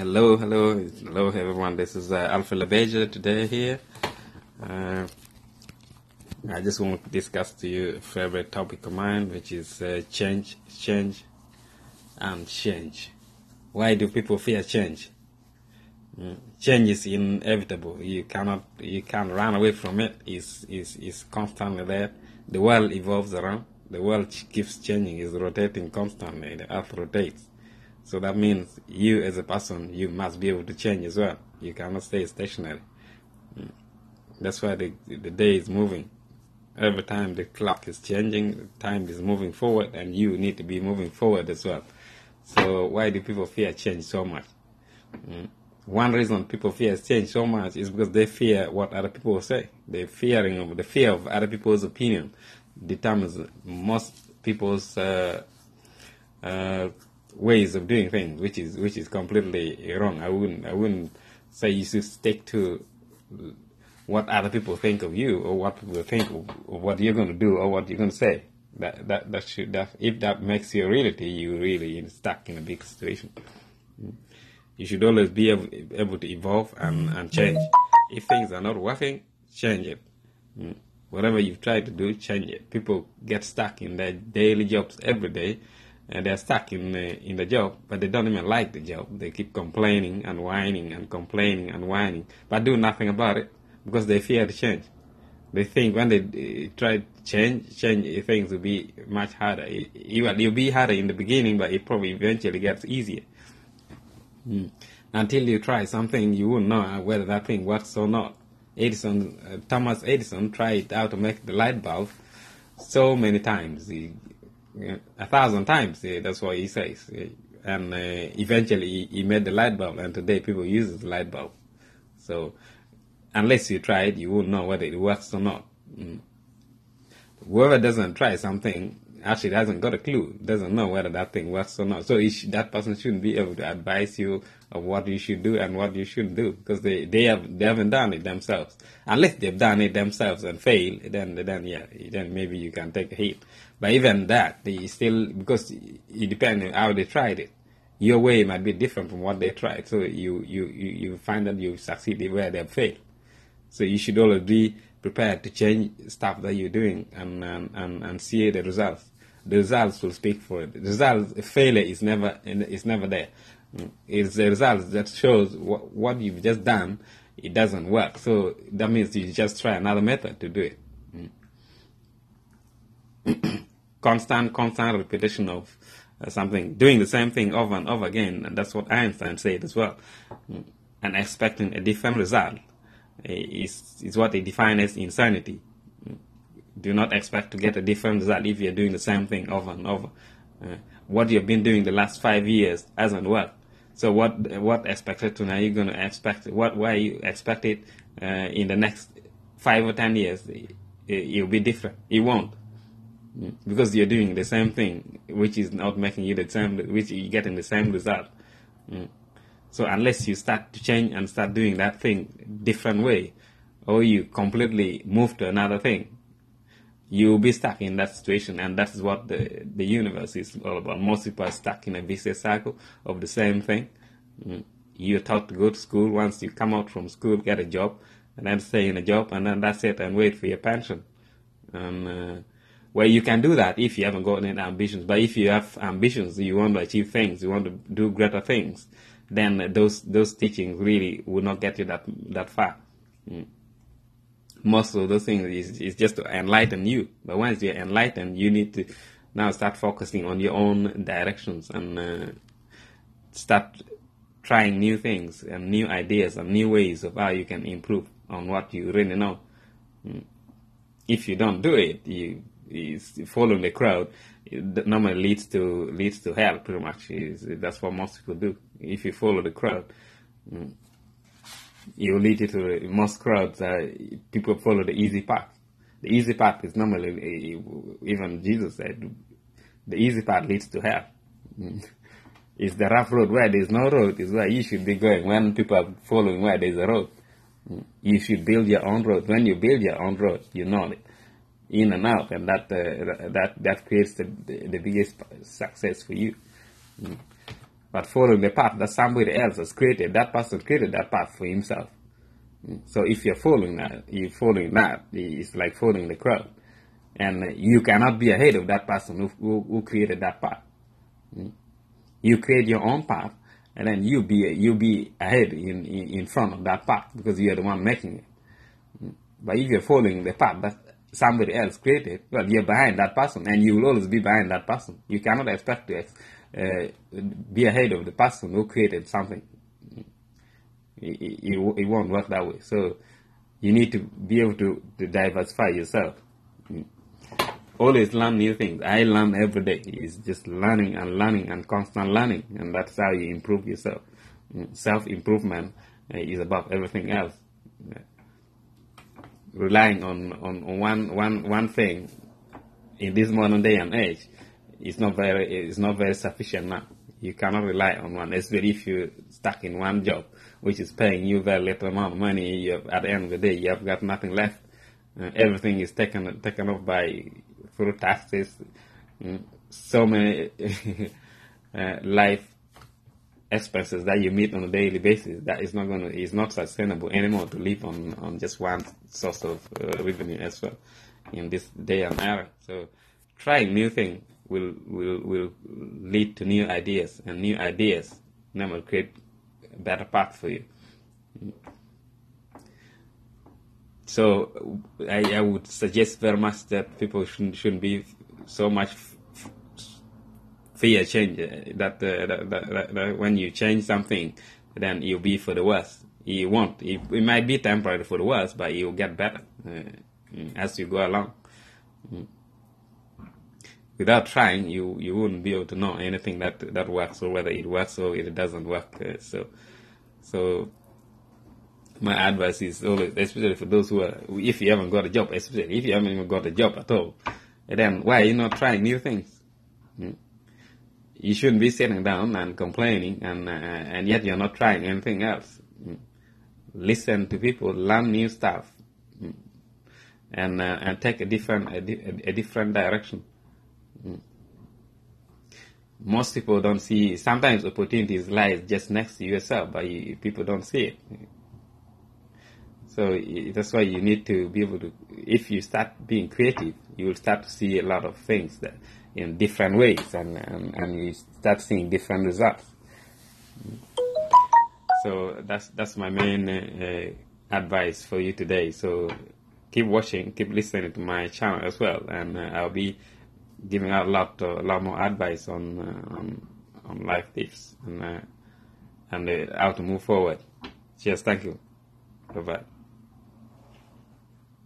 Hello everyone. This is Alpha Labeja today here. Uh, I just want to discuss to you a favorite topic of mine, which is change. Why do people fear change? Change is inevitable. You can't run away from it. It's constantly there. The world evolves around. The world keeps changing. It's rotating constantly. The earth rotates. So that means you as a person, you must be able to change as well. You cannot stay stationary. That's why the day is moving. Every time the clock is changing, time is moving forward, and you need to be moving forward as well. So why do people fear change so much? One reason people fear change so much is because they fear what other people will say. The fear of other people's opinion determines most people's ways of doing things, which is completely wrong. I wouldn't say you should stick to what other people think of you, or what people think of what you're going to do or what you're going to say. If that makes you a reality, you're really stuck in a big situation. You should always be able to evolve and change. If things are not working, change it. Whatever you've tried to do, change it. People get stuck in their daily jobs every day, and they're stuck in the job, but they don't even like the job. They keep complaining and whining and complaining and whining, but do nothing about it because they fear to change. They think when they try to change, things will be much harder. It'll be harder in the beginning, but it probably eventually gets easier. Until you try something, you won't know whether that thing works or not. Thomas Edison tried how to make the light bulb so many times. 1,000 times, that's what he says. And eventually he made the light bulb, and today people use the light bulb. So unless you try it, you won't know whether it works or not. Whoever doesn't try something actually hasn't got a clue, doesn't know whether that thing works or not. So that person shouldn't be able to advise you of what you should do and what you shouldn't do, because they haven't done it themselves. Unless they've done it themselves and failed, then maybe you can take a hit. But even that, because it depends on how they tried it. Your way might be different from what they tried, so you find that you succeeded where they failed. So you should always be prepared to change stuff that you're doing and see the results. The results will speak for it. Failure is never there. It's the results that shows what you've just done. It doesn't work, so that means you just try another method to do it. Constant repetition of something, doing the same thing over and over again, and that's what Einstein said as well. And expecting a different result is what they define as insanity. Do not expect to get a different result if you're doing the same thing over and over. What you've been doing the last 5 years hasn't worked. So what expectation are you going to expect? Why you expect it in the next 5 or 10 years? It'll be different. It won't, because you're doing the same thing, which is not making you which you're getting the same result. So unless you start to change and start doing that thing different way, or you completely move to another thing, you'll be stuck in that situation, and that's what the universe is all about. Most people are stuck in a vicious cycle of the same thing. You're taught to go to school. Once you come out from school, get a job, and then stay in a job, and then that's it, and wait for your pension. Well, you can do that if you haven't got any ambitions. But if you have ambitions, you want to achieve things, you want to do greater things, then those teachings really will not get you that far. Most of those things is just to enlighten you. But once you're enlightened, you need to now start focusing on your own directions and start trying new things and new ideas and new ways of how you can improve on what you really know. If you don't do it, following the crowd, it normally leads to hell. Pretty much, that's what most people do. If you follow the crowd, you lead you to most crowds. People follow the easy path. The easy path is normally, even Jesus said, the easy path leads to hell. It's the rough road where there's no road is where you should be going. When people are following where there's a road, you should build your own road. When you build your own road, you know it in and out, and that creates the biggest success for you. but following the path that somebody else has created. That person created that path for himself. So if you're following that, it's like following the crowd. And you cannot be ahead of that person who created that path. You create your own path, and then you be ahead in front of that path because you're the one making it. But if you're following the path that somebody else created, well, you're behind that person, and you will always be behind that person. You cannot expect to be ahead of the person who created something. It won't work that way. So you need to be able to diversify yourself. Always learn new things. I learn every day. It's just learning and constant learning, and that's how you improve yourself. Self-improvement is above everything else. Relying on one thing in this modern day and age is not very sufficient now. You cannot rely on one, especially if you're stuck in one job which is paying you very little amount of money. At the end of the day, you have got nothing left. Everything is taken up by through taxes. So many life expenses that you meet on a daily basis that is not sustainable anymore to live on just one source of revenue as well in this day and era. So trying new things will lead to new ideas, and new ideas then will create a better path for you. So I would suggest very much that people shouldn't be so much fear change, that when you change something, then you'll be for the worse. You won't. It might be temporary for the worse, but you'll get better as you go along. Without trying, you wouldn't be able to know anything that works, or whether it works or it doesn't work. So my advice is always, especially for those if you haven't got a job, especially if you haven't even got a job at all, then why are you not trying new things? You shouldn't be sitting down and complaining, and yet you're not trying anything else. Listen to people, learn new stuff, and take a different direction. Most people don't see. Sometimes opportunities lie just next to yourself, but people don't see it. So that's why you need to be able to. If you start being creative, you will start to see a lot of things that in different ways, and you start seeing different results. So that's my main advice for you today. So keep watching, keep listening to my channel as well, and I'll be giving out a lot more advice on life tips and how to move forward. Cheers, thank you. Bye bye.